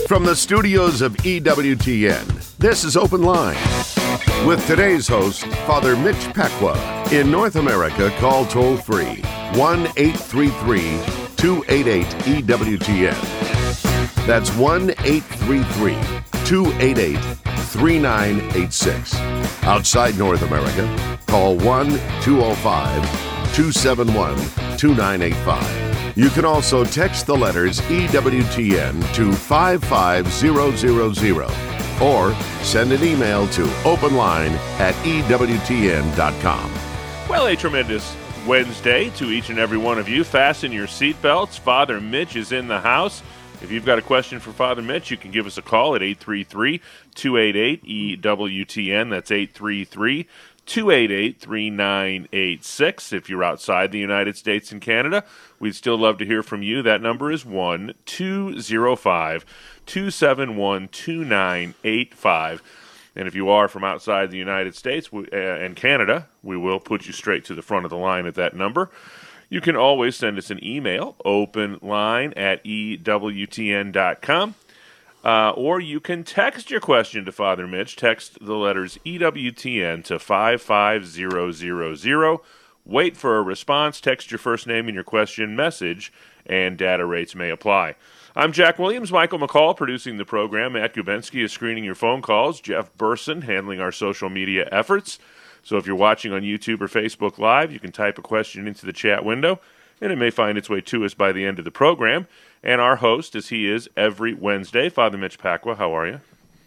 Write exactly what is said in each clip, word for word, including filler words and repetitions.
From the studios of E W T N, this is Open Line. With today's host, Father Mitch Pacwa. In North America, call toll-free one eight three three, two eight eight, E W T N. That's one eight three three, two eight eight, three nine eight six. Outside North America, call one two zero five, two seven one, two nine eight five. You can also text the letters E W T N to five five zero zero zero or send an email to openline at E W T N dot com. Well, a tremendous Wednesday to each and every one of you. Fasten your seatbelts. Father Mitch is in the house. If you've got a question for Father Mitch, you can give us a call at eight three three, two eight eight, E W T N. That's eight three three, two eight eight, three nine eight six. If you're outside the United States and Canada, we'd still love to hear from you. That number is one two zero five, two seven one, two nine eight five. And if you are from outside the United States uh, and Canada, we will put you straight to the front of the line at that number. You can always send us an email, openline at E W T N dot com. Uh, or you can text your question to Father Mitch. Text the letters E W T N to five five zero zero zero. Wait for a response. Text your first name and your question message, and data rates may apply. I'm Jack Williams. Michael McCall producing the program. Matt Gubensky is screening your phone calls. Jeff Burson handling our social media efforts. So if you're watching on YouTube or Facebook Live, you can type a question into the chat window, and it may find its way to us by the end of the program. And our host, as he is every Wednesday, Father Mitch Pacwa. How are you?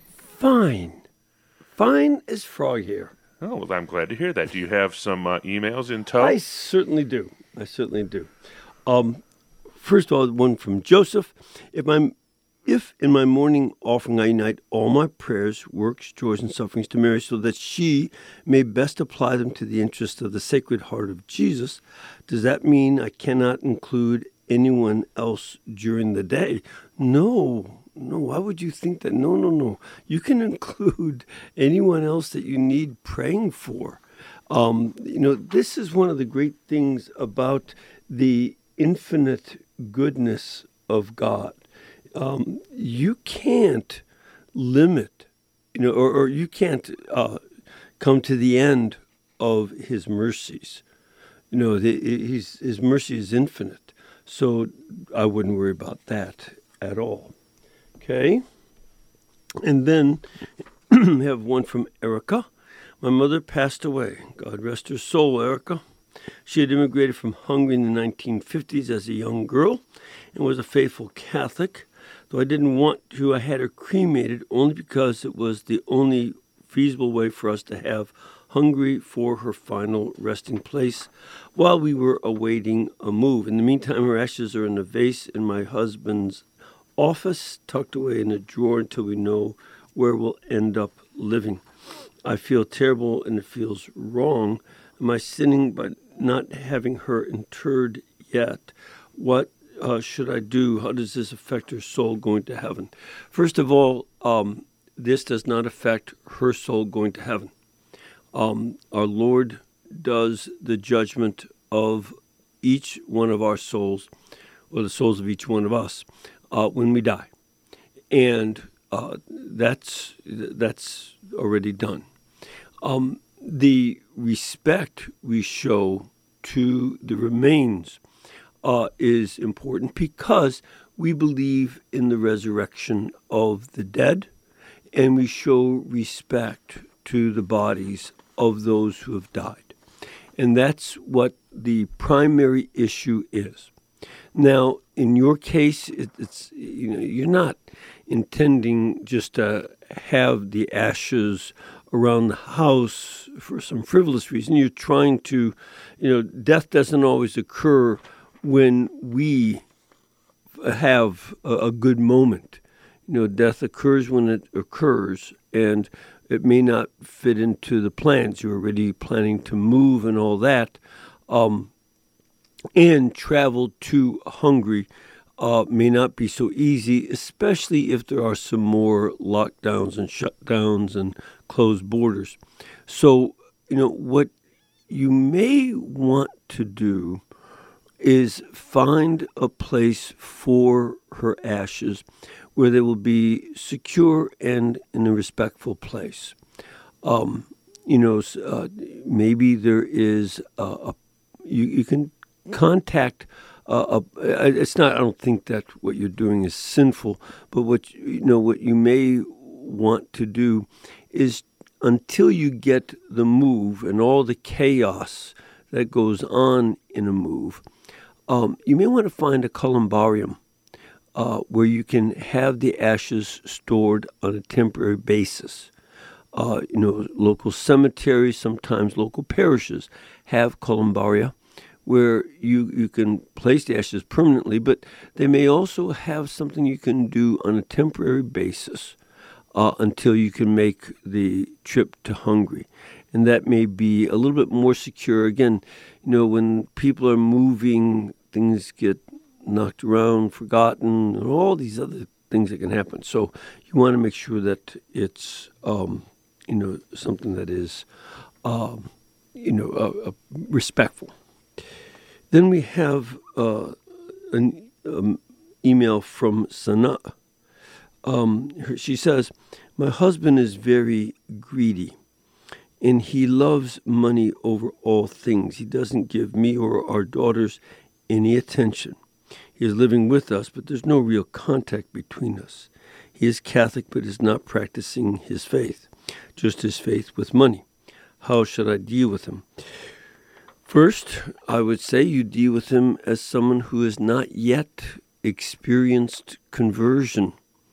Fine. Fine as frog here. Oh, well, I'm glad to hear that. Do you have some uh, emails in tow? I certainly do. I certainly do. Um, first of all, one from Joseph. If I'm, if in my morning offering I unite all my prayers, works, joys, and sufferings to Mary so that she may best apply them to the interest of the Sacred Heart of Jesus, does that mean I cannot include anyone else during the day? No, no. Why would you think that? No, no, no. You can include anyone else that you need praying for. Um, you know, this is one of the great things about the infinite goodness of God. Um, you can't limit, you know, or, or you can't uh, come to the end of his mercies. You know, the, his, his mercy is infinite. So I wouldn't worry about that at all. Okay? And then we have one from Erica. My mother passed away. God rest her soul, Erica. She had immigrated from Hungary in the nineteen fifties as a young girl and was a faithful Catholic. Though I didn't want to, I had her cremated only because it was the only feasible way for us to have Hungary for her final resting place while we were awaiting a move. In the meantime, her ashes are in a vase in my husband's office, tucked away in a drawer until we know where we'll end up living. I feel terrible and it feels wrong. Am I sinning by not having her interred yet? What uh, should I do? How does this affect her soul going to heaven? First of all, um, this does not affect her soul going to heaven. Um, our Lord does the judgment of each one of our souls, or the souls of each one of us, uh, when we die. And uh, that's that's already done. Um, the respect we show to the remains uh, is important because we believe in the resurrection of the dead, and we show respect to the bodies of those who have died. And that's what the primary issue is. Now, in your case, it, it's you know you're not intending just to have the ashes around the house for some frivolous reason. You're trying to, you know, death doesn't always occur when we have a, a good moment. You know, death occurs when it occurs, and it may not fit into the plans. You're already planning to move and all that. Um, and travel to Hungary uh, may not be so easy, especially if there are some more lockdowns and shutdowns and closed borders. So, you know, what you may want to do is find a place for her ashes where they will be secure and in a respectful place. Um, you know, uh, maybe there is a, a you, you can contact. Uh, a, it's not. I don't think that what you're doing is sinful, but what you know, what you may want to do is, until you get the move and all the chaos that goes on in a move, um, you may want to find a columbarium uh, where you can have the ashes stored on a temporary basis. Uh, you know, local cemeteries, sometimes local parishes have columbaria where you, you can place the ashes permanently, but they may also have something you can do on a temporary basis uh, until you can make the trip to Hungary. And that may be a little bit more secure. Again, you know, when people are moving, things get knocked around, forgotten, and all these other things that can happen. So you want to make sure that it's, um, you know, something that is, um, you know, uh, uh, respectful. Then we have uh, an um, email from Sana. Um, her, she says, "My husband is very greedy, and he loves money over all things. He doesn't give me or our daughters any attention. He is living with us, but there's no real contact between us. He is Catholic, but is not practicing his faith, just his faith with money. How should I deal with him?" First, I would say you deal with him as someone who has not yet experienced conversion,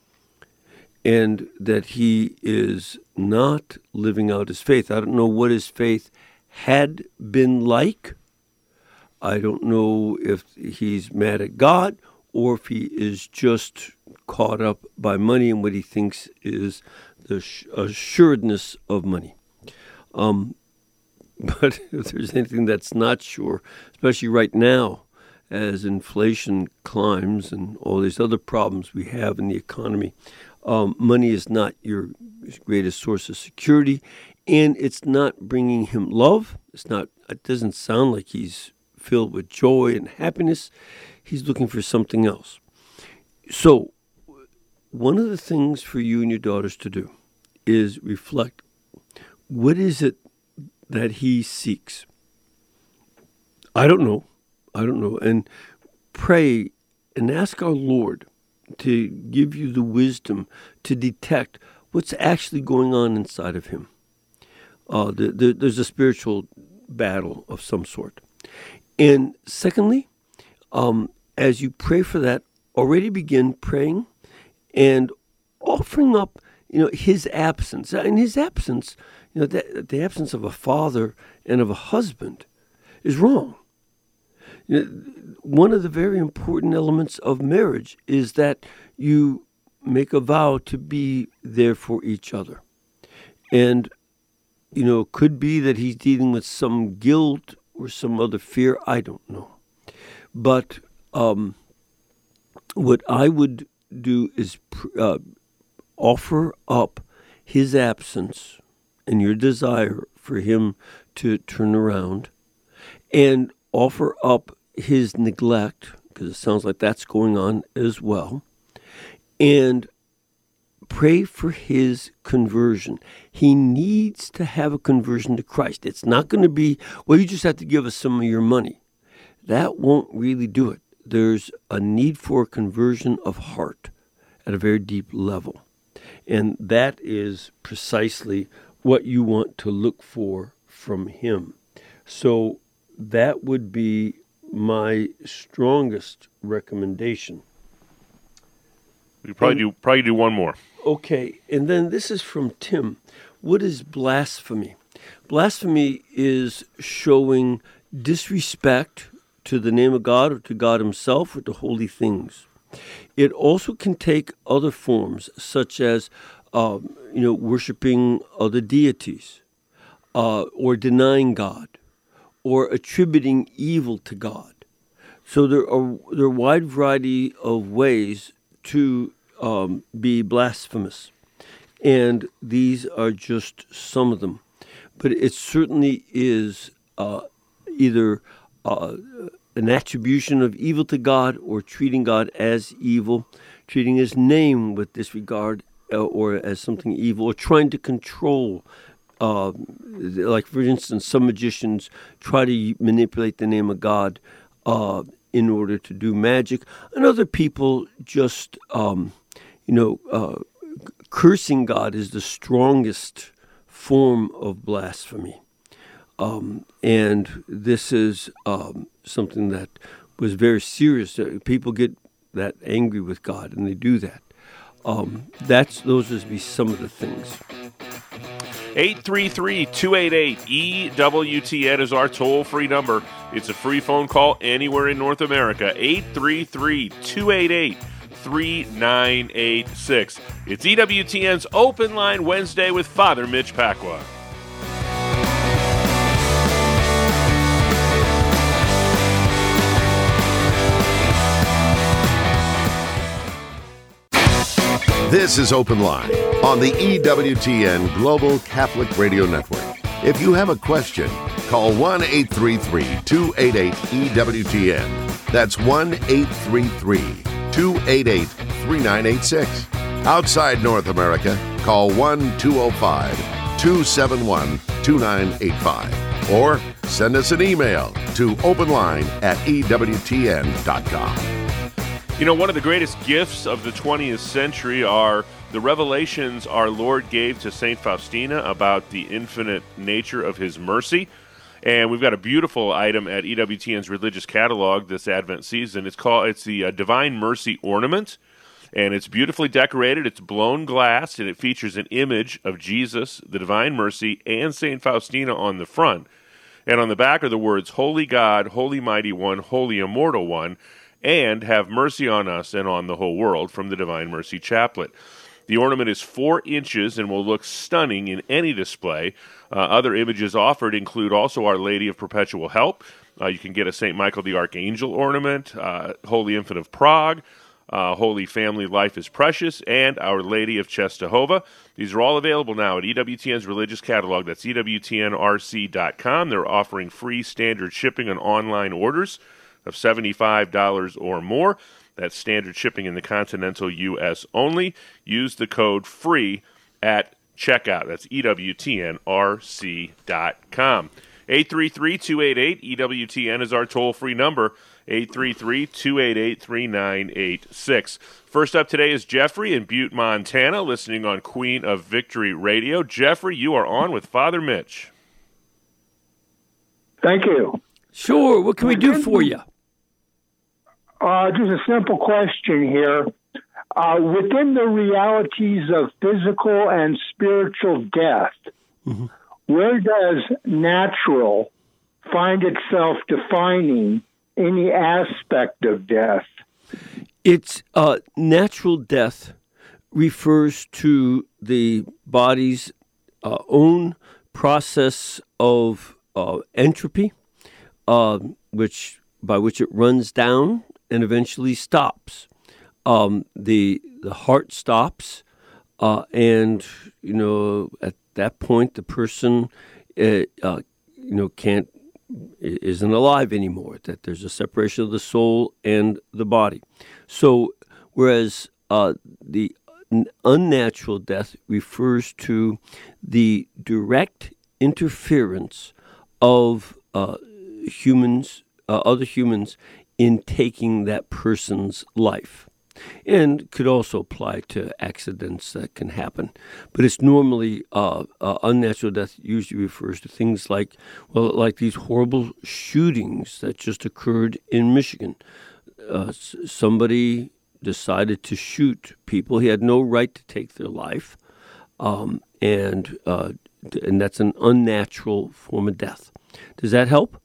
and that he is not living out his faith. I don't know what his faith had been like. I don't know if he's mad at God or if he is just caught up by money and what he thinks is the assuredness of money. Um, but if there's anything that's not sure, especially right now, as inflation climbs and all these other problems we have in the economy, um, money is not your greatest source of security, and it's not bringing him love. It's not. It doesn't sound like he's filled with joy and happiness. He's looking for something else. So, one of the things for you and your daughters to do is reflect. What is it that he seeks? I don't know. I don't know. And pray and ask our Lord to give you the wisdom to detect what's actually going on inside of him. Uh, the, the, there's a spiritual battle of some sort. And secondly, um, as you pray for that, already begin praying and offering up, you know, his absence. In his absence, you know, the, the absence of a father and of a husband is wrong. You know, one of the very important elements of marriage is that you make a vow to be there for each other. And, you know, it could be that he's dealing with some guilt or some other fear. I don't know. But um, what I would do is uh, offer up his absence and your desire for him to turn around, and offer up his neglect, because it sounds like that's going on as well, and pray for his conversion. He needs to have a conversion to Christ. It's not going to be, well, you just have to give us some of your money. That won't really do it. There's a need for a conversion of heart at a very deep level. And that is precisely what you want to look for from him. So that would be my strongest recommendation. We probably and, do probably do one more. Okay, and then this is from Tim. What is blasphemy? Blasphemy is showing disrespect to the name of God or to God himself or to holy things. It also can take other forms, such as um, you know, worshiping other deities, uh, or denying God, or attributing evil to God. So there are there are a wide variety of ways to um, be blasphemous, and these are just some of them. But it certainly is uh, either uh, an attribution of evil to God or treating God as evil, treating his name with disregard uh, or as something evil, or trying to control. Uh, like, for instance, some magicians try to manipulate the name of God uh, in order to do magic, and other people just, um, you know, uh, cursing God is the strongest form of blasphemy. Um, and this is um, something that was very serious. People get that angry with God, and they do that. Um, that's those would be some of the things. eight three three, two eight eight, E W T N is our toll-free number. It's a free phone call anywhere in North America. eight three three, two eight eight, three nine eight six. It's E W T N's Open Line Wednesday with Father Mitch Pacwa. This is Open Line on the E W T N Global Catholic Radio Network. If you have a question, call one eight three three, two eight eight, E W T N. That's one eight three three, two eight eight, three nine eight six. Outside North America, call one two zero five, two seven one, two nine eight five. Or send us an email to openline at E W T N dot com. You know, one of the greatest gifts of the twentieth century are the revelations our Lord gave to Saint Faustina about the infinite nature of his mercy. And we've got a beautiful item at E W T N's religious catalog this Advent season. It's called it's the uh, Divine Mercy Ornament, and it's beautifully decorated. It's blown glass, and it features an image of Jesus, the Divine Mercy, and Saint Faustina on the front. And on the back are the words, Holy God, Holy Mighty One, Holy Immortal One, and have mercy on us and on the whole world, from the Divine Mercy Chaplet. The ornament is four inches and will look stunning in any display. Uh, other images offered include also Our Lady of Perpetual Help. Uh, you can get a Saint Michael the Archangel ornament, uh, Holy Infant of Prague, uh, Holy Family Life is Precious, and Our Lady of Czestochowa. These are all available now at E W T N's religious catalog. That's E W T N R C dot com. They're offering free standard shipping on online orders of seventy-five dollars or more. That's standard shipping in the continental U S only. Use the code FREE at checkout. That's E W T N R C dot com. eight three three, two eight eight, E W T N is our toll-free number. eight three three, two eight eight, three nine eight six. First up today is Jeffrey in Butte, Montana, listening on Queen of Victory Radio. Jeffrey, you are on with Father Mitch. Thank you. Sure. What can we do for you? Uh, just a simple question here. Uh, within the realities of physical and spiritual death, mm-hmm. where does natural find itself defining any aspect of death? It's uh, natural death refers to the body's uh, own process of uh, entropy, uh, which by which it runs down and eventually stops. Um, the the heart stops, uh, and you know at that point the person uh, uh, you know can't isn't alive anymore. That there's a separation of the soul and the body. So whereas uh, the unnatural death refers to the direct interference of uh, humans, uh, other humans, in taking that person's life. And could also apply to accidents that can happen. But it's normally, uh, uh, unnatural death usually refers to things like, well, like these horrible shootings that just occurred in Michigan. Uh, s- somebody decided to shoot people. He had no right to take their life. Um, and uh, and that's an unnatural form of death. Does that help?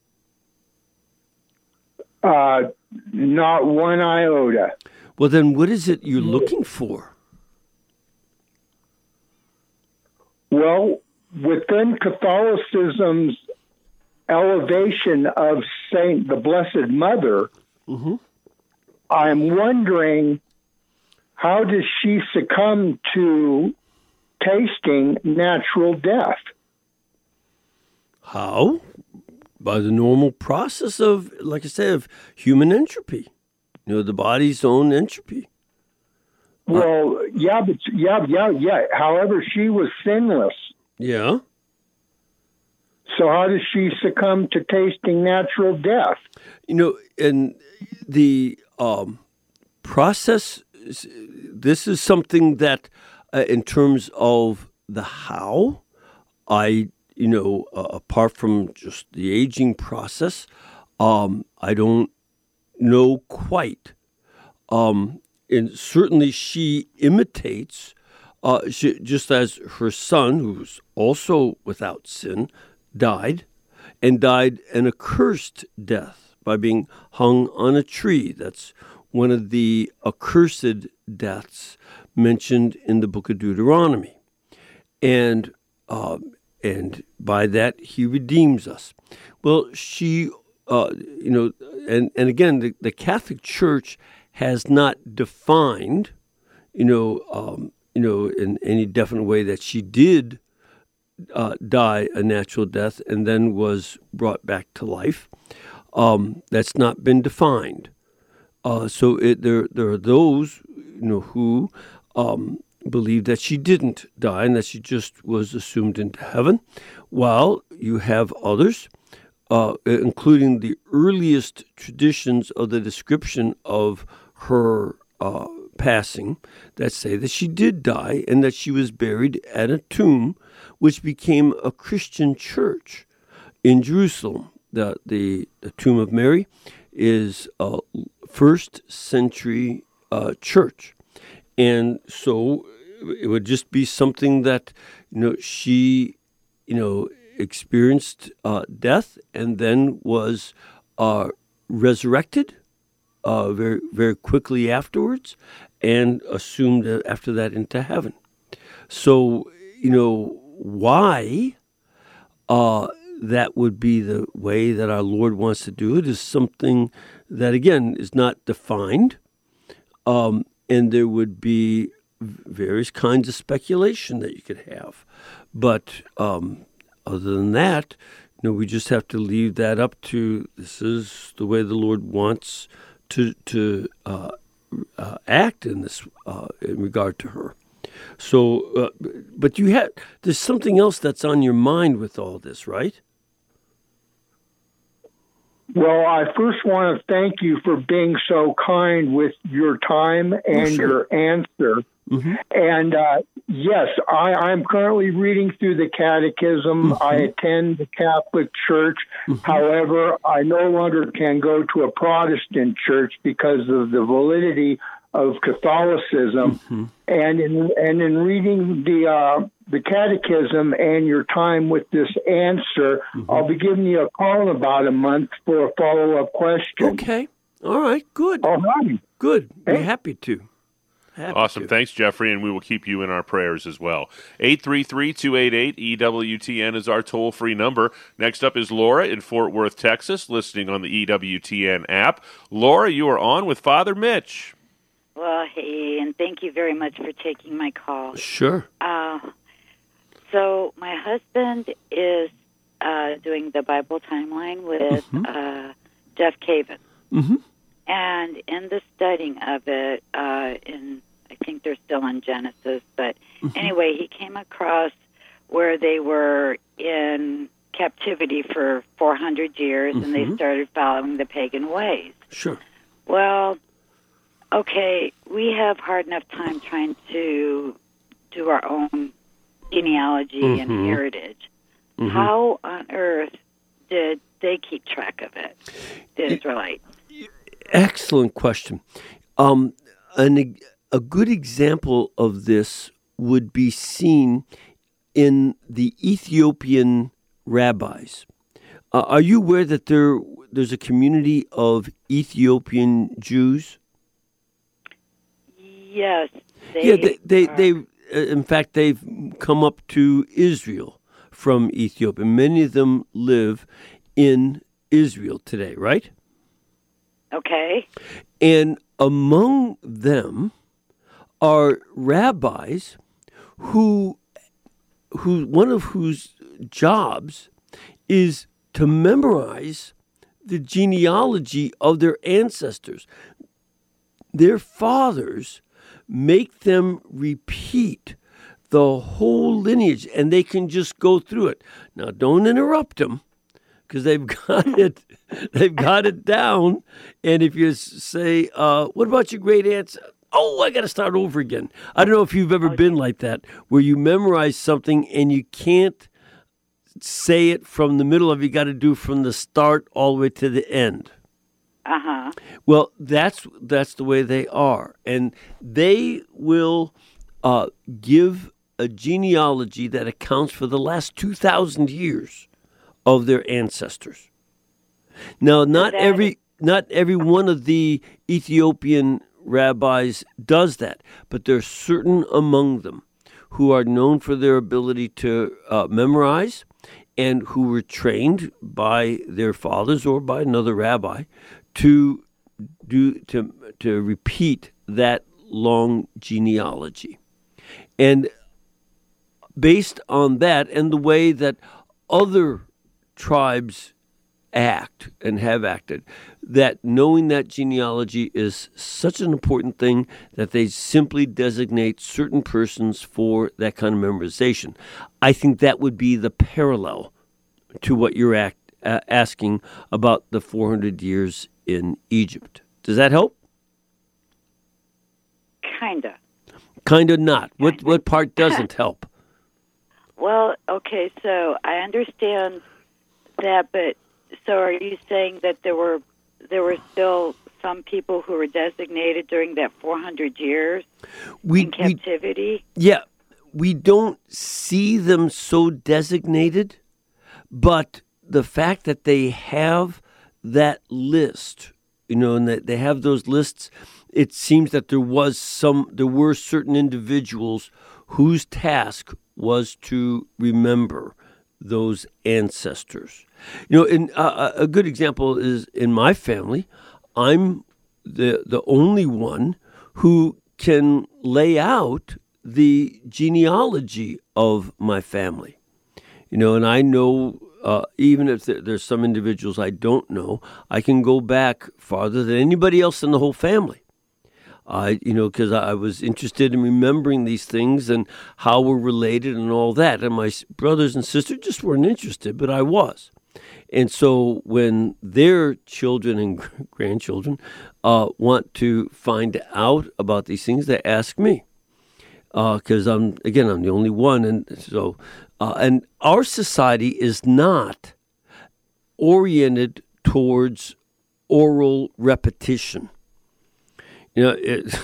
Uh, not one iota. Well, then what is it you're looking for? Well, within Catholicism's elevation of Saint the Blessed Mother, mm-hmm. I'm wondering, how does she succumb to tasting natural death? How? by the normal process of, like I said, of human entropy. You know, the body's own entropy. Well, yeah, but yeah, yeah, yeah. However, she was sinless. Yeah. So how does she succumb to tasting natural death? You know, and the um, process, this is something that, uh, in terms of the how, I, you know, uh, apart from just the aging process, um, I don't know quite. Um, and certainly she imitates, uh, she, just as her son, who's also without sin, died, and died an accursed death by being hung on a tree. That's one of the accursed deaths mentioned in the book of Deuteronomy. And uh, and by that he redeems us. Well, she, uh, you know, and, and again, the, the Catholic Church has not defined, you know, um, you know, in any definite way that she did Uh, die a natural death and then was brought back to life. Um, that's not been defined. Uh, so it, there, there are those, you know, who um, believe that she didn't die and that she just was assumed into heaven, while you have others, uh, including the earliest traditions of the description of her uh, passing, that say that she did die and that she was buried at a tomb which became a Christian church in Jerusalem. The, the, the Tomb of Mary is a first century uh, church. And so it would just be something that, you know, she, you know, experienced uh, death and then was uh, resurrected uh, very, very quickly afterwards and assumed after that into heaven. So, you know, why uh, that would be the way that our Lord wants to do it is something that, again, is not defined. Um, and there would be various kinds of speculation that you could have. But um, other than that, you know, we just have to leave that up to, this is the way the Lord wants to, to uh, uh, act in this, uh, in regard to her. So, uh, but you have, there's something else that's on your mind with all this, right? Well, I first want to thank you for being so kind with your time and oh, sure. your answer. Mm-hmm. And uh, yes, I, I'm currently reading through the Catechism. Mm-hmm. I attend the Catholic Church. Mm-hmm. However, I no longer can go to a Protestant church because of the validity of Catholicism. Mm-hmm. And in and in reading the uh, the Catechism and your time with this answer, mm-hmm. I'll be giving you a call in about a month for a follow-up question. Okay. All right. Good. All right. Good. Hey. We're happy to. Happy awesome. to. Thanks, Jeffrey, and we will keep you in our prayers as well. eight three three, two eight eight, E W T N is our toll-free number. Next up is Laura in Fort Worth, Texas, listening on the E W T N app. Laura, you are on with Father Mitch. Well, hey, and thank you very much for taking my call. Sure. Uh, so my husband is uh, doing the Bible timeline with mm-hmm. uh, Jeff Cavin. Mm-hmm. And in the studying of it, uh, in I think they're still in Genesis, but mm-hmm. anyway, he came across where they were in captivity for four hundred years, mm-hmm. and they started following the pagan ways. Sure. Well, okay, we have hard enough time trying to do our own genealogy mm-hmm. and heritage. Mm-hmm. How on earth did they keep track of it, the Israelites? Excellent question. Um, an, a good example of this would be seen in the Ethiopian rabbis. Uh, are you aware that there there's a community of Ethiopian Jews? Yes. They yeah, they, they, are. they uh, in fact, they've come up to Israel from Ethiopia. Many of them live in Israel today, right? Okay. And among them are rabbis who, who one of whose jobs is to memorize the genealogy of their ancestors. Their fathers make them repeat the whole lineage, and they can just go through it. Now, don't interrupt them, because they've got it. They've got it down. And if you say, uh, "What about your great aunts?" Oh, I got to start over again. I don't know if you've ever okay. been like that, where you memorize something and you can't say it from the middle of it. You got to do from the start all the way to the end. Uh huh. Well, that's that's the way they are, and they will uh, give a genealogy that accounts for the last two thousand years of their ancestors. Now, not every not every one of the Ethiopian rabbis does that, but there are certain among them who are known for their ability to uh, memorize, and who were trained by their fathers or by another rabbi to do to to repeat that long genealogy. And based on that and the way that other tribes act and have acted, that knowing that genealogy is such an important thing that they simply designate certain persons for that kind of memorization. I think that would be the parallel to what you're act, uh, asking about the four hundred years in Egypt. Does that help? Kinda. Kinda not. What what part doesn't help? Well, okay, so I understand that, but so are you saying that there were there were still some people who were designated during that four hundred years we, in captivity? We, yeah, we don't see them so designated, but the fact that they have that list, you know, and that they have those lists, it seems that there was some, there were certain individuals whose task was to remember those ancestors. You know, in, uh, a good example is in my family, I'm the the only one who can lay out the genealogy of my family. You know, and I know, uh, even if there's some individuals I don't know, I can go back farther than anybody else in the whole family. I, you know, because I was interested in remembering these things and how we're related and all that. And my brothers and sisters just weren't interested, but I was. And so when their children and grandchildren uh, want to find out about these things, they ask me. Because uh, I'm, again, I'm the only one. And so, uh, and our society is not oriented towards oral repetition. You know, it,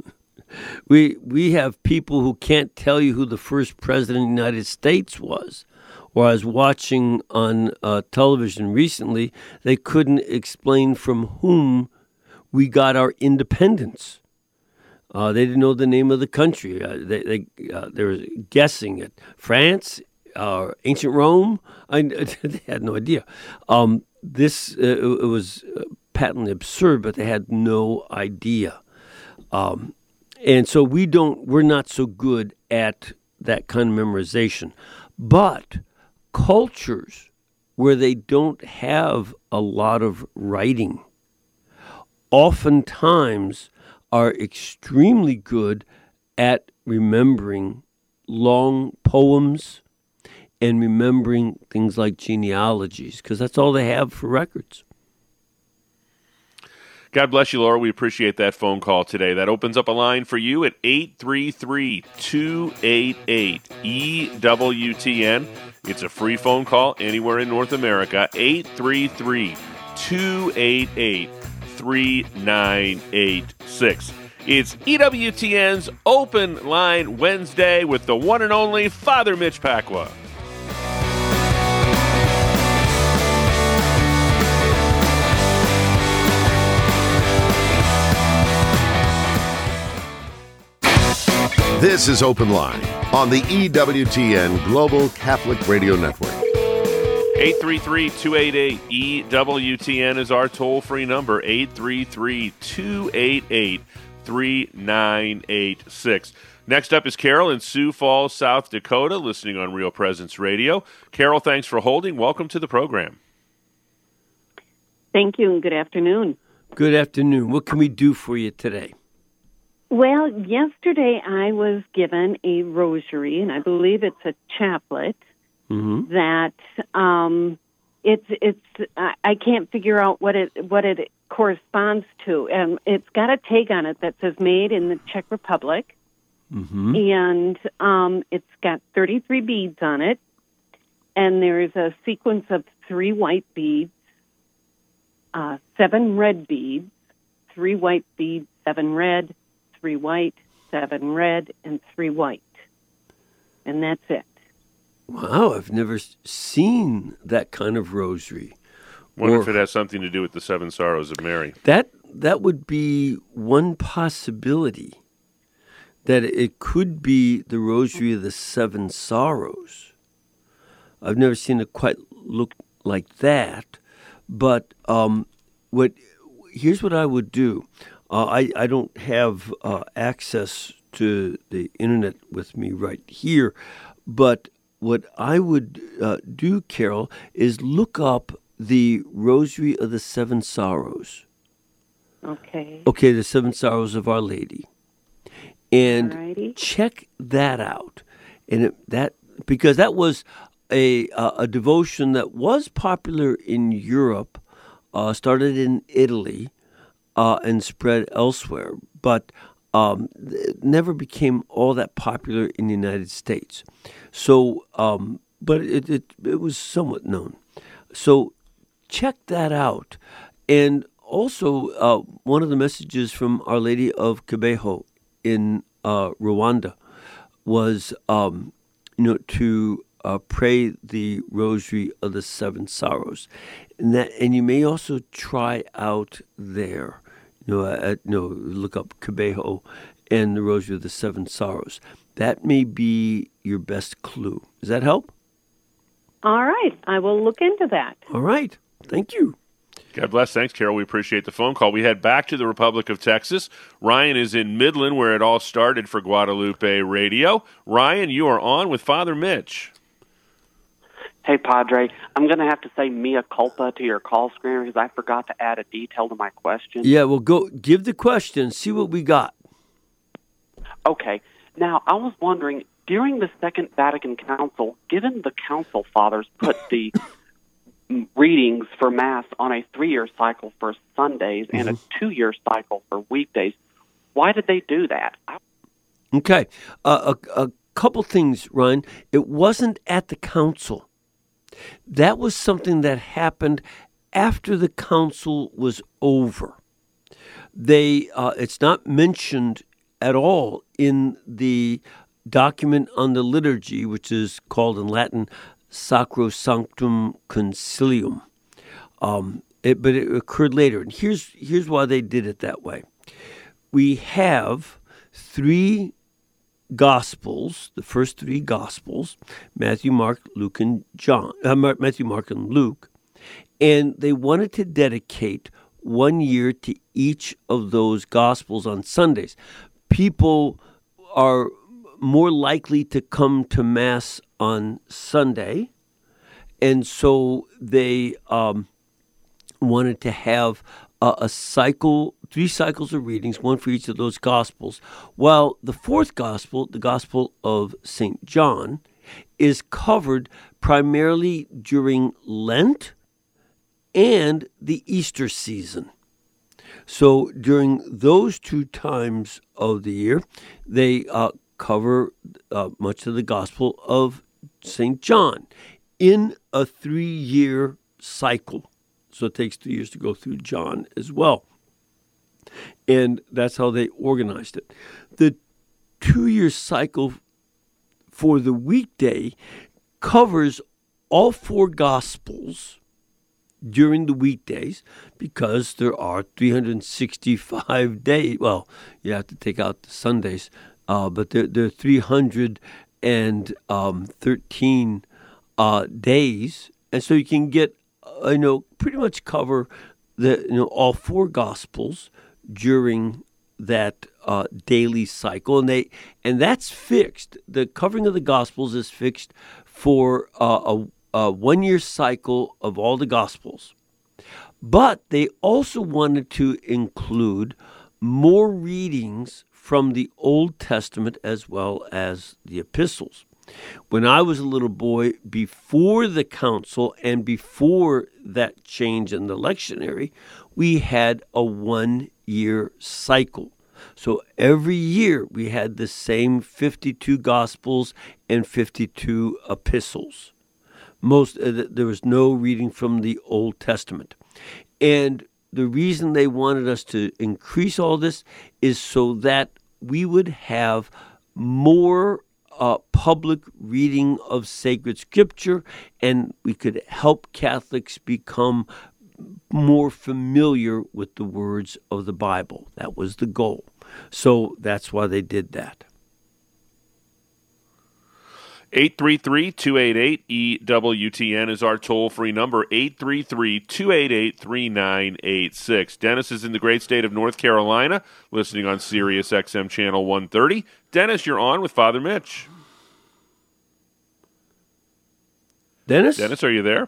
we we have people who can't tell you who the first president of the United States was. Or I was watching on uh, television recently, they couldn't explain from whom we got our independence. Uh, they didn't know the name of the country. Uh, they they, uh, they were guessing it. France, uh, ancient Rome, I, they had no idea. Um, this uh, it was patently absurd, but they had no idea. Um, and so we don't, we're not so good at that kind of memorization. But cultures where they don't have a lot of writing oftentimes are extremely good at remembering long poems and remembering things like genealogies, because that's all they have for records. God bless you, Laura. We appreciate that phone call today. That opens up a line for you at eight three three, two eight eight, E W T N. It's a free phone call anywhere in North America, eight three three, two eight eight, three nine eight six. It's E W T N's Open Line Wednesday with the one and only Father Mitch Pacwa. This is Open Line on the E W T N Global Catholic Radio Network. eight three three, two eight eight, E W T N is our toll-free number, eight three three, two eight eight, three nine eight six. Next up is Carol in Sioux Falls, South Dakota, listening on Real Presence Radio. Carol, thanks for holding. Welcome to the program. Thank you, and good afternoon. Good afternoon. What can we do for you today? Well, yesterday I was given a rosary, and I believe it's a chaplet mm-hmm. that um, it's it's. I, I can't figure out what it what it corresponds to, and it's got a tag on it that says "Made in the Czech Republic," mm-hmm. and um, it's got thirty-three beads on it, and there's a sequence of three white beads, uh, seven red beads, three white beads, seven red. Three white, seven red, and three white. And that's it. Wow, I've never seen that kind of rosary. Wonder or, if it has something to do with the Seven Sorrows of Mary. That that would be one possibility, that it could be the Rosary of the Seven Sorrows. I've never seen it quite look like that, but um, what here's what I would do. Uh, I, I don't have uh, access to the internet with me right here, but what I would uh, do, Carol, is look up the Rosary of the Seven Sorrows. Okay. Okay, the Seven Sorrows of Our Lady. And Alrighty. Check that out. And it, that because that was a, uh, a devotion that was popular in Europe, uh, started in Italy, Uh, and spread elsewhere, but um, it never became all that popular in the United States. So, um, but it, it it was somewhat known. So, check that out. And also, uh, one of the messages from Our Lady of Kibeho in uh, Rwanda was, um, you know, to uh, pray the Rosary of the Seven Sorrows, and that, and you may also try out there. You know, uh, you know, look up Kibeho and the Rosary of the Seven Sorrows. That may be your best clue. Does that help? All right. I will look into that. All right. Thank you. God bless. Thanks, Carol. We appreciate the phone call. We head back to the Republic of Texas. Ryan is in Midland, where it all started for Guadalupe Radio. Ryan, you are on with Father Mitch. Hey, Padre, I'm going to have to say mea culpa to your call screener because I forgot to add a detail to my question. Yeah, well, go give the question, see what we got. Okay. Now, I was wondering, during the Second Vatican Council, given the Council Fathers put the readings for Mass on a three-year cycle for Sundays mm-hmm. and a two-year cycle for weekdays, why did they do that? I- okay. Uh, a, a couple things, Ryan. It wasn't at the Council. That was something that happened after the council was over. They, uh, it's not mentioned at all in the document on the liturgy, which is called in Latin Sacrosanctum Concilium. Um, it, but it occurred later, and here's here's why they did it that way. We have three Gospels, the first three Gospels, Matthew, Mark, Luke, and John, uh, Matthew, Mark, and Luke, and they wanted to dedicate one year to each of those Gospels on Sundays. People are more likely to come to Mass on Sunday, and so they um, wanted to have a, a cycle, three cycles of readings, one for each of those Gospels, while the fourth Gospel, the Gospel of Saint John, is covered primarily during Lent and the Easter season. So during those two times of the year, they uh, cover uh, much of the Gospel of Saint John in a three-year cycle. So it takes three years to go through John as well. And that's how they organized it. The two-year cycle for the weekday covers all four Gospels during the weekdays because there are three hundred sixty-five days. Well, you have to take out the Sundays, uh, but there, there are three hundred thirteen uh, days. And so you can get, uh, you know, pretty much cover the, you know, all four Gospels during that uh, daily cycle, and they and that's fixed. The covering of the Gospels is fixed for uh, a, a one-year cycle of all the Gospels. But they also wanted to include more readings from the Old Testament as well as the epistles. When I was a little boy, before the council and before that change in the lectionary, we had a one-year cycle. So every year we had the same fifty-two Gospels and fifty-two epistles. Most uh, there was no reading from the Old Testament. And the reason they wanted us to increase all this is so that we would have more uh, public reading of sacred scripture, and we could help Catholics become more familiar with the words of the Bible. That was the goal. So that's why they did that. eight three three, two eight eight, E W T N is our toll-free number, eight three three, two eight eight, three nine eight six. Dennis is in the great state of North Carolina, listening on Sirius X M Channel one thirty. Dennis, you're on with Father Mitch. Dennis? Dennis, are you there?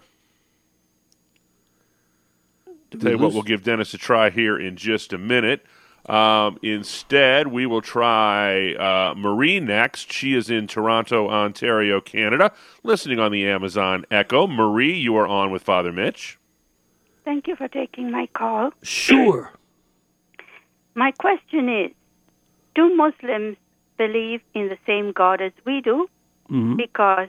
Tell you what, we'll give Dennis a try here in just a minute. Um, instead, we will try uh, Marie next. She is in Toronto, Ontario, Canada, listening on the Amazon Echo. Marie, you are on with Father Mitch. Thank you for taking my call. Sure. My question is, do Muslims believe in the same God as we do? Mm-hmm. Because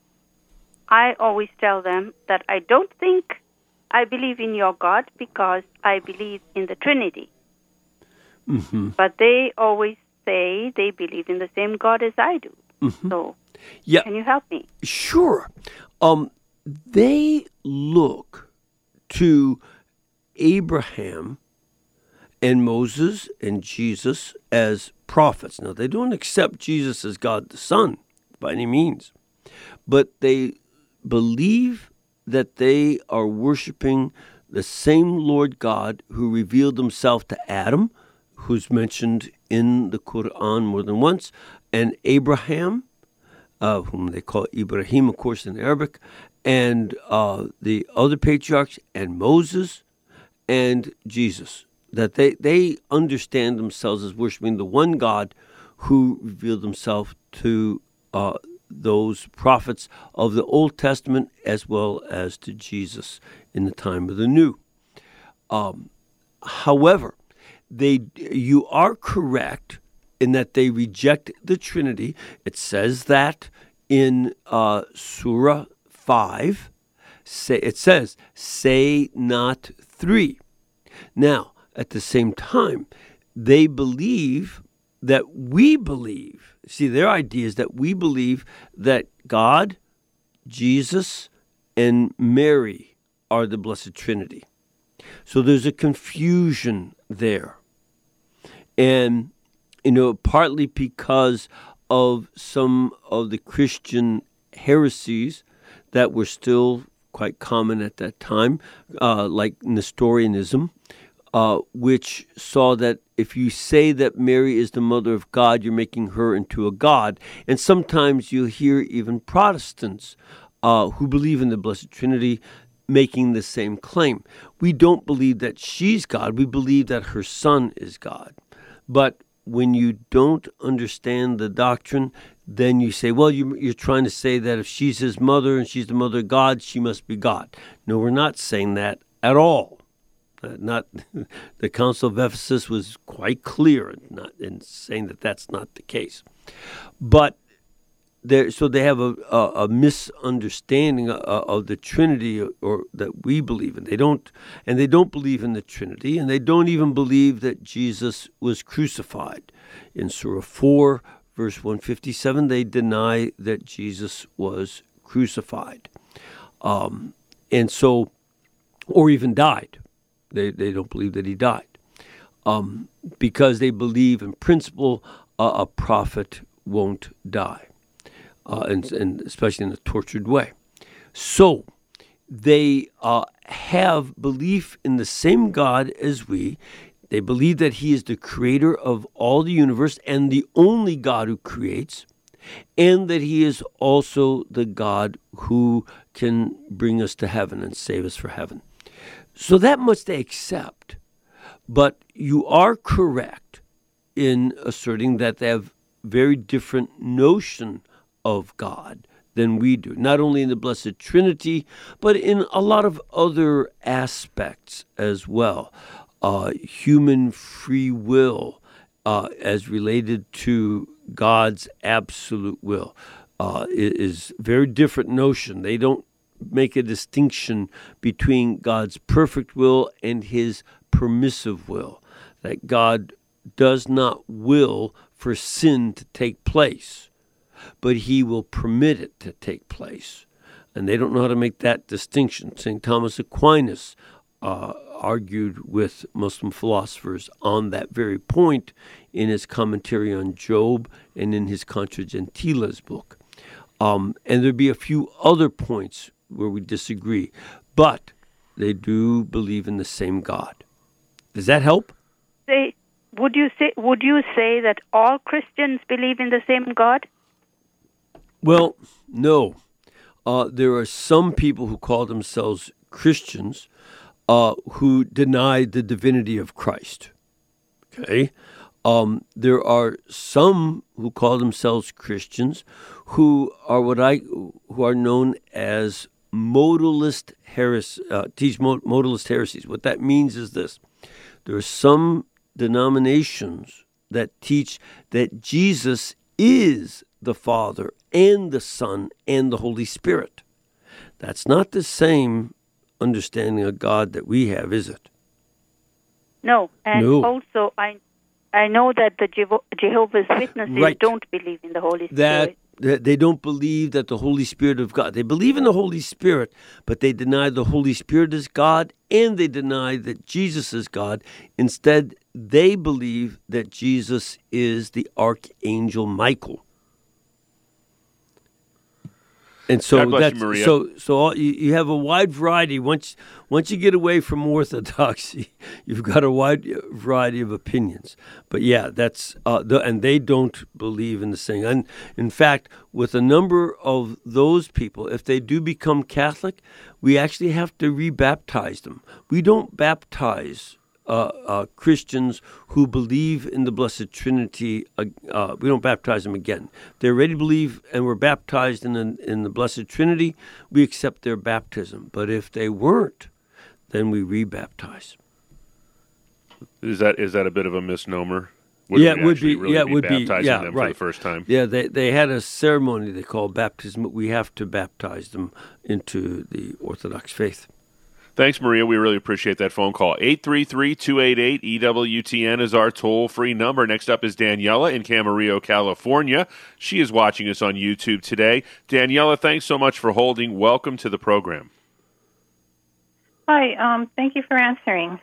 I always tell them that I don't think I believe in your God because I believe in the Trinity. Mm-hmm. But they always say they believe in the same God as I do. Mm-hmm. So, yeah. Can you help me? Sure. Um, they look to Abraham and Moses and Jesus as prophets. Now, they don't accept Jesus as God the Son by any means, but they believe that they are worshiping the same Lord God who revealed himself to Adam, who's mentioned in the Quran more than once, and Abraham, uh, whom they call Ibrahim, of course, in Arabic, and uh, the other patriarchs, and Moses, and Jesus. That they, they understand themselves as worshiping the one God who revealed himself to uh, those prophets of the Old Testament as well as to Jesus in the time of the New. Um, however, They, you are correct in that they reject the Trinity. It says that in uh, Surah five. Say, it says, say not three. Now, at the same time, they believe that we believe. See, their idea is that we believe that God, Jesus, and Mary are the Blessed Trinity. So there's a confusion there. And, you know, partly because of some of the Christian heresies that were still quite common at that time, uh, like Nestorianism, uh, which saw that if you say that Mary is the mother of God, you're making her into a god. And sometimes you'll hear even Protestants uh, who believe in the Blessed Trinity making the same claim. We don't believe that she's God. We believe that her son is God. But when you don't understand the doctrine, then you say, well, you, you're trying to say that if she's his mother and she's the mother of God, she must be God. No, we're not saying that at all. Uh, not the Council of Ephesus was quite clear in, not, in saying that that's not the case. But there, so they have a, a, a misunderstanding of, of the Trinity, or, or that we believe in. They don't, and they don't believe in the Trinity, and they don't even believe that Jesus was crucified. In Surah four, verse one fifty-seven, they deny that Jesus was crucified, um, and so, or even died. They they don't believe that he died, um, because they believe in principle uh, a prophet won't die. Uh, and, and especially in a tortured way. So they uh, have belief in the same God as we. They believe that he is the creator of all the universe and the only God who creates, and that he is also the God who can bring us to heaven and save us for heaven. So that much they accept. But you are correct in asserting that they have very different notion of God than we do, not only in the Blessed Trinity, but in a lot of other aspects as well. Uh, human free will uh, as related to God's absolute will uh, is a very different notion. They don't make a distinction between God's perfect will and his permissive will, that God does not will for sin to take place, but he will permit it to take place. And they don't know how to make that distinction. Saint Thomas Aquinas uh, argued with Muslim philosophers on that very point in his commentary on Job and in his Contra Gentiles book. Um, and there'd be a few other points where we disagree, but they do believe in the same God. Does that help? Say, would you say would you say that all Christians believe in the same God? Well, no. Uh, there are some people who call themselves Christians uh, who deny the divinity of Christ. Okay? Um, there are some who call themselves Christians who are what I who are known as modalist heresy, uh, teach modalist heresies. What that means is this: there are some denominations that teach that Jesus is the Father and the Son and the Holy Spirit. That's not the same understanding of God that we have, is it? No, and no. also I I know that the Jevo- Jehovah's Witnesses right. don't believe in the Holy that, Spirit. That they don't believe that the Holy Spirit of God. They believe in the Holy Spirit, but they deny the Holy Spirit is God, and they deny that Jesus is God. Instead, they believe that Jesus is the Archangel Michael. And so God bless that's you, Maria. so so all, you, you have a wide variety. Once once you get away from orthodoxy, you've got a wide variety of opinions. But yeah, that's uh, the, and they don't believe in the same. And in fact, with a number of those people, if they do become Catholic, we actually have to rebaptize them. We don't baptize Uh, uh, Christians who believe in the Blessed Trinity. Uh, uh, we don't baptize them again. They're ready to believe and were baptized in the, in the Blessed Trinity. We accept their baptism. But if they weren't, then we rebaptize. Is that is that a bit of a misnomer? Would yeah, it would be. Really yeah, it be would be. baptizing Yeah, them right. for the first time. Yeah, they they had a ceremony they call baptism, but we have to baptize them into the Orthodox faith. Thanks, Maria. We really appreciate that phone call. eight three three, two eight eight, E W T N is our toll-free number. Next up is Daniela in Camarillo, California. She is watching us on YouTube today. Daniela, thanks so much for holding. Welcome to the program. Hi, um, thank you for answering.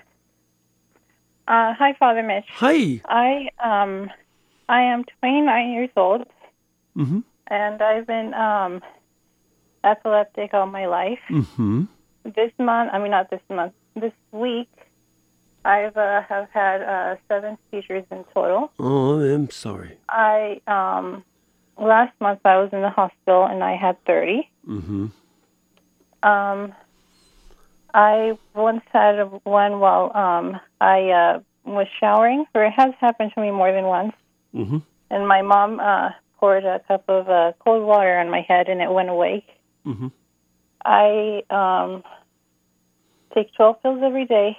Uh, hi, Father Mitch. Hi. I um, I am twenty-nine years old, mm-hmm. and I've been um, epileptic all my life. Mm-hmm. This month, I mean not this month, this week, I've uh, have had uh, seven seizures in total. Oh, I'm sorry. I um, last month I was in the hospital and I had thirty. Mm-hmm. Um, I once had one while um, I uh, was showering, or it has happened to me more than once. Mm-hmm. And my mom uh, poured a cup of uh, cold water on my head, and it went away. Mm-hmm. I um, take twelve pills every day.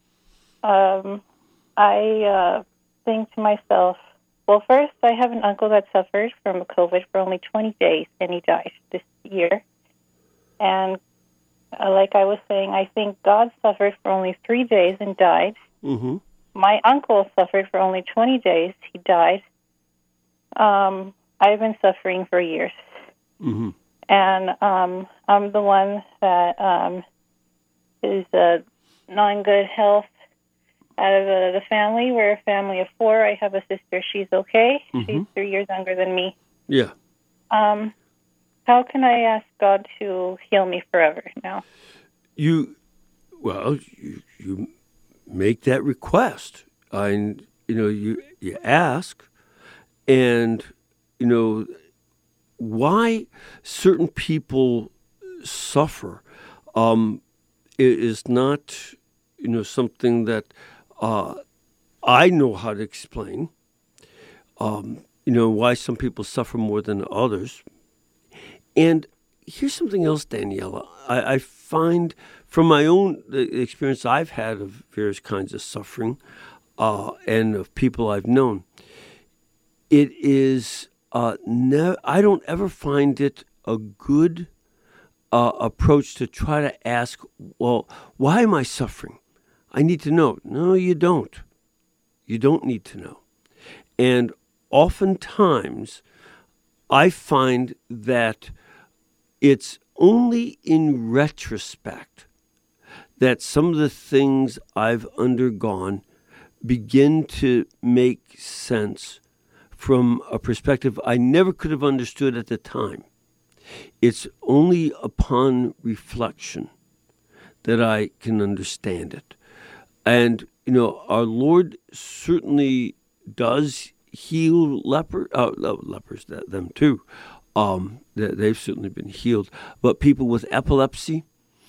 Um, I uh, think to myself, well, first, I have an uncle that suffered from COVID for only twenty days, and he died this year. And uh, like I was saying, I think God suffered for only three days and died. Mm-hmm. My uncle suffered for only twenty days. He died. Um, I've been suffering for years. Mm-hmm. And um, I'm the one that um, is uh, not in good health out of uh, the family. We're a family of four. I have a sister. She's okay. Mm-hmm. She's three years younger than me. Yeah. Um, how can I ask God to heal me forever now? You, well, you, you make that request. And, you know, you, you ask, and, you know, why certain people suffer um, is not you know, something that uh, I know how to explain. Um, you know, why some people suffer more than others. And here's something else, Daniela. I, I find from my own experience I've had of various kinds of suffering uh, and of people I've known, it is, uh, ne- I don't ever find it a good uh, approach to try to ask, well, why am I suffering? I need to know. No, you don't. You don't need to know. And oftentimes, I find that it's only in retrospect that some of the things I've undergone begin to make sense from a perspective I never could have understood at the time. It's only upon reflection that I can understand it. And, you know, our Lord certainly does heal leper, uh, lepers, them too. Um, they've certainly been healed. But people with epilepsy,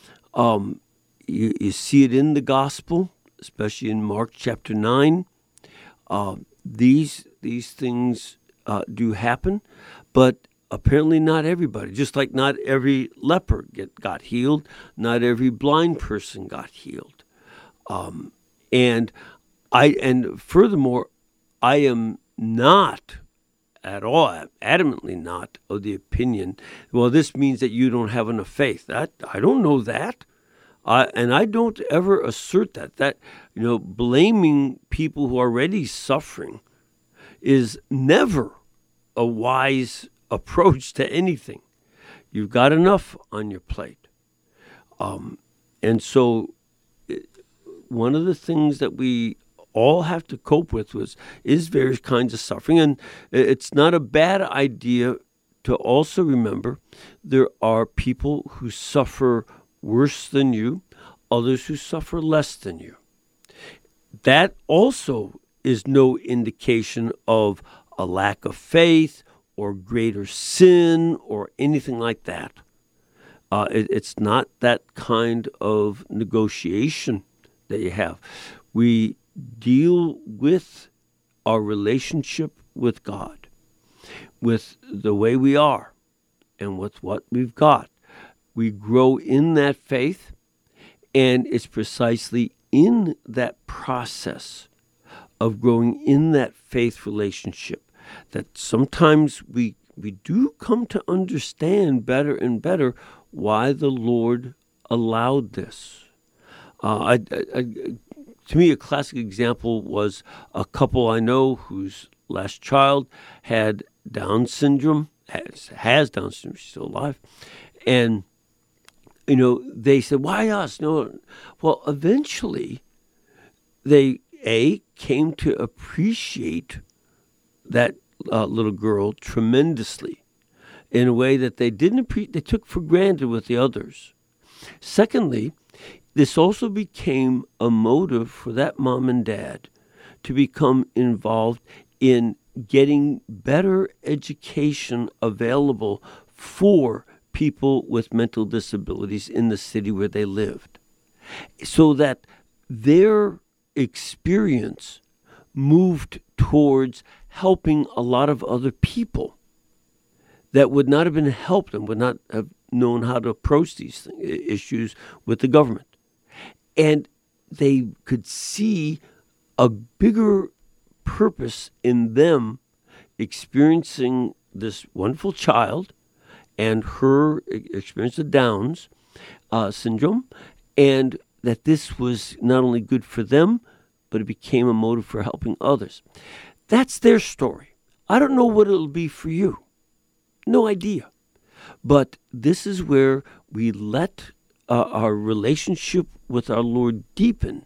um, you, you see it in the gospel, especially in Mark chapter nine. Uh, these these things uh, do happen, but apparently not everybody. Just like not every leper get, got healed, not every blind person got healed. Um, and I and furthermore, I am not at all, adamantly not, of the opinion, well, this means that you don't have enough faith. That I don't know that. Uh, and I don't ever assert that. That, you know, blaming people who are already suffering is never a wise approach to anything. You've got enough on your plate. Um, and so it, one of the things that we all have to cope with was is various kinds of suffering. And it's not a bad idea to also remember there are people who suffer worse than you, others who suffer less than you. That also is no indication of a lack of faith or greater sin or anything like that. Uh, it, it's not that kind of negotiation that you have. We deal with our relationship with God, with the way we are, and with what we've got. We grow in that faith, and it's precisely in that process of growing in that faith relationship that sometimes we we do come to understand better and better why the Lord allowed this. Uh, I, I, I, to me, a classic example was a couple I know whose last child had Down syndrome, has, has Down syndrome, she's still alive, and you know, they said, why us? No. Well, eventually, they, A, came to appreciate that uh, little girl tremendously in a way that they didn't appreciate, they took for granted with the others. Secondly, this also became a motive for that mom and dad to become involved in getting better education available for people with mental disabilities in the city where they lived, so that their experience moved towards helping a lot of other people that would not have been helped and would not have known how to approach these things, issues with the government. And they could see a bigger purpose in them experiencing this wonderful child and her experience of Downs uh, syndrome, and that this was not only good for them, but it became a motive for helping others. That's their story. I don't know what it'll be for you. No idea. But this is where we let uh, our relationship with our Lord deepen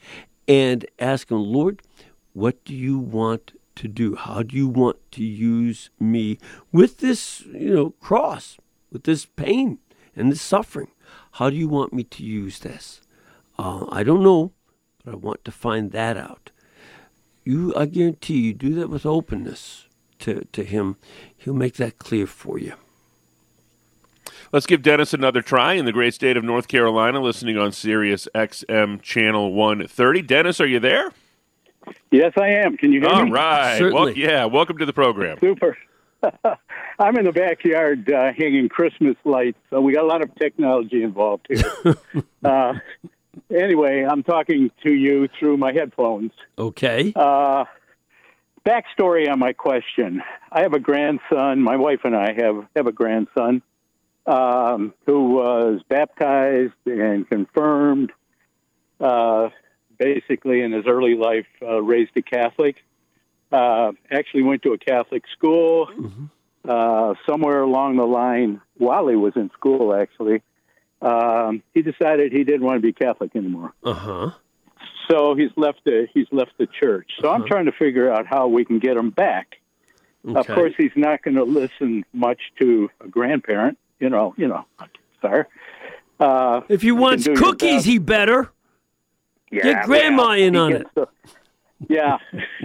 and ask Him, Lord, what do you want to do? How do you want to use me with this, you know, cross, with this pain and this suffering? How do you want me to use this? Uh, I don't know, but I want to find that out. You, I guarantee you, do that with openness to, to Him. He'll make that clear for you. Let's give Dennis another try in the great state of North Carolina, listening on Sirius X M Channel one thirty. Dennis, are you there? Yes, I am. Can you hear All me? All right. Certainly. Well, yeah, welcome to the program. Super. I'm in the backyard uh, hanging Christmas lights, so we got a lot of technology involved here. uh, anyway, I'm talking to you through my headphones. Okay. Uh, backstory on my question. I have a grandson. My wife and I have, have a grandson um, who was baptized and confirmed, uh, basically in his early life, uh, raised a Catholic. Uh, actually went to a Catholic school. Mm-hmm. Uh, somewhere along the line, while he was in school, actually, um, he decided he didn't want to be Catholic anymore. Uh-huh. So he's left the he's left the church. So uh-huh. I'm trying to figure out how we can get him back. Okay. Of course, he's not going to listen much to a grandparent. You know, you know, sorry. Uh, if he wants cookies, he better. Yeah, Get Grandma well, in on it. The, yeah.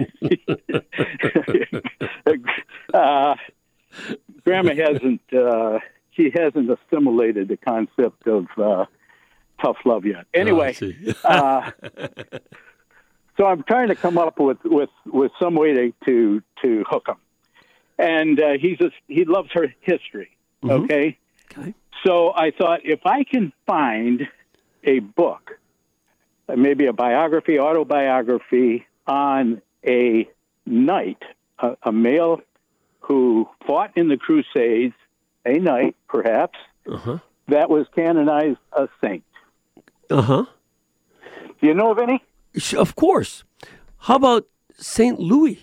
uh, Grandma hasn't, uh, she hasn't assimilated the concept of uh, tough love yet. Anyway, oh, uh, so I'm trying to come up with, with, with some way to, to, to hook him. And uh, he's a, he loves her history, mm-hmm. okay? Okay. So I thought if I can find a book, maybe a biography, autobiography on a knight, a, a male who fought in the Crusades, a knight, perhaps, uh-huh. that was canonized a saint. Uh-huh. Do you know of any? Of course. How about Saint Louis?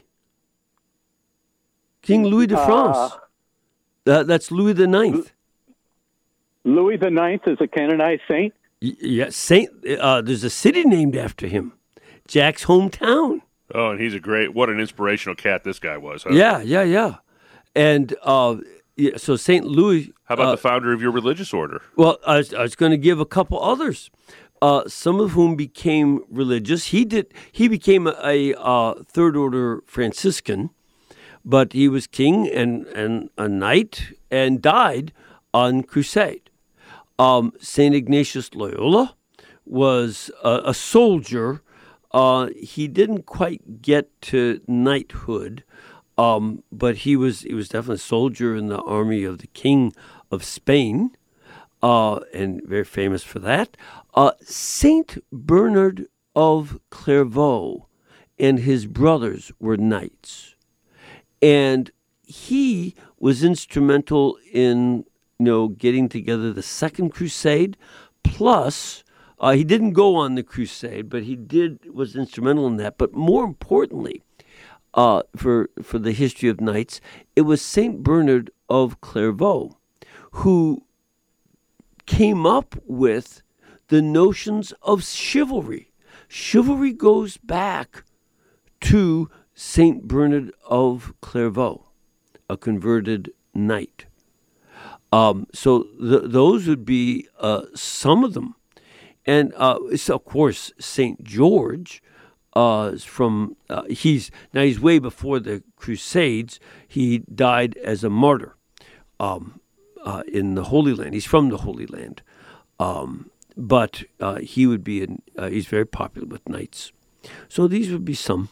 King Louis de France. Uh, that, that's Louis the Ninth. Louis the Ninth is a canonized saint? Y- yeah, Saint. Uh, there's a city named after him. Jack's hometown. Oh, and he's a great, what an inspirational cat this guy was, huh? Yeah, yeah, yeah. And uh, yeah, so Saint Louis. How about uh, the founder of your religious order? Well, I was, I was going to give a couple others, uh, some of whom became religious. He did. He became a, a uh, third order Franciscan, but he was king and, and a knight and died on crusade. Um, Saint Ignatius Loyola was a, a soldier. Uh, he didn't quite get to knighthood, um, but he was he was definitely a soldier in the army of the King of Spain, uh, and very famous for that. Uh, Saint Bernard of Clairvaux and his brothers were knights, and he was instrumental in you know getting together the Second Crusade, plus. Uh, he didn't go on the crusade, but he did was instrumental in that. But more importantly, uh, for for the history of knights, it was Saint Bernard of Clairvaux who came up with the notions of chivalry. Chivalry goes back to Saint Bernard of Clairvaux, a converted knight. Um, so th- those would be uh, some of them. And, uh, so of course, Saint George uh, is from, uh, he's, now he's way before the Crusades. He died as a martyr um, uh, in the Holy Land. He's from the Holy Land. Um, but uh, he would be, in, uh, he's very popular with knights. So these would be some.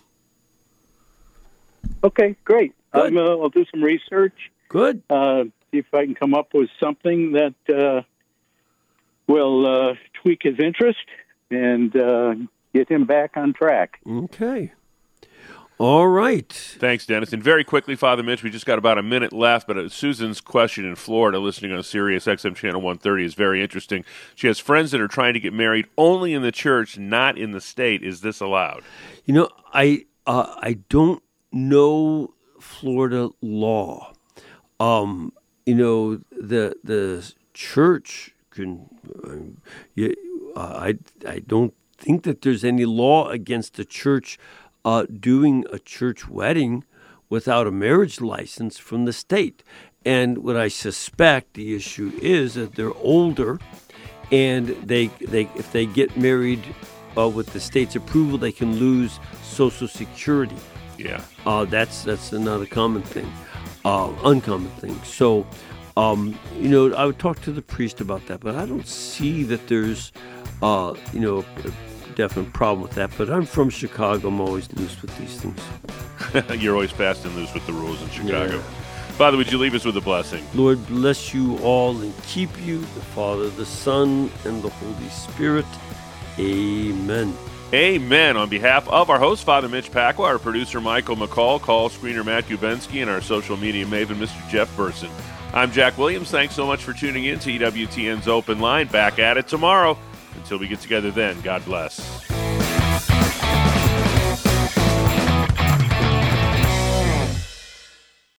Okay, great. I'm, uh, I'll do some research. Good. Uh, see if I can come up with something that... Uh, will uh, tweak his interest and uh, get him back on track. Okay. All right. Thanks, Dennis. And very quickly, Father Mitch, we just got about a minute left, but Susan's question in Florida, listening on Sirius X M Channel one thirty, is very interesting. She has friends that are trying to get married only in the church, not in the state. Is this allowed? You know, I uh, I don't know Florida law. Um, you know, the the church... Can, uh, yeah, uh, I I don't think that there's any law against the church uh, doing a church wedding without a marriage license from the state. And what I suspect the issue is that they're older, and they they if they get married uh, with the state's approval, they can lose Social Security. Yeah, uh, that's that's another common thing, uh, uncommon thing. So. Um, you know, I would talk to the priest about that, but I don't see that there's, uh, you know, a definite problem with that. But I'm from Chicago. I'm always loose with these things. You're always fast and loose with the rules in Chicago. Yeah. Father, would you leave us with a blessing? Lord, bless you all and keep you, the Father, the Son, and the Holy Spirit. Amen. Amen. On behalf of our host, Father Mitch Pacwa, our producer, Michael McCall, call screener, Matt Gubensky, and our social media maven, Mister Jeff Burson. I'm Jack Williams. Thanks so much for tuning in to E W T N's Open Line. Back at it tomorrow. Until we get together then, God bless.